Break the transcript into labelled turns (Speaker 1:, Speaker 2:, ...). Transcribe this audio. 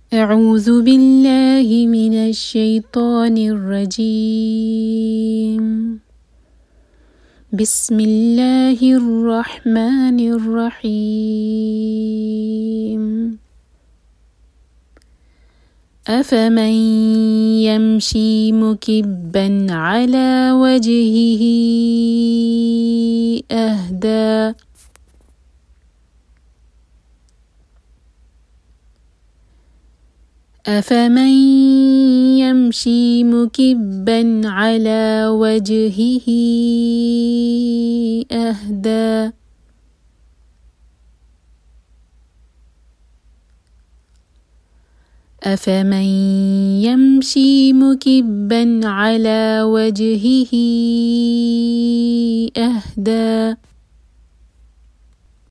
Speaker 1: أعوذ بالله من الشيطان الرجيم. بسم الله الرحمن الرحيم. أفمن يمشي مكبا على وجهه أهدى أفمن يمشي مكبا على وجهه أهدى أفمن يمشي مكبا على وجهه أهدى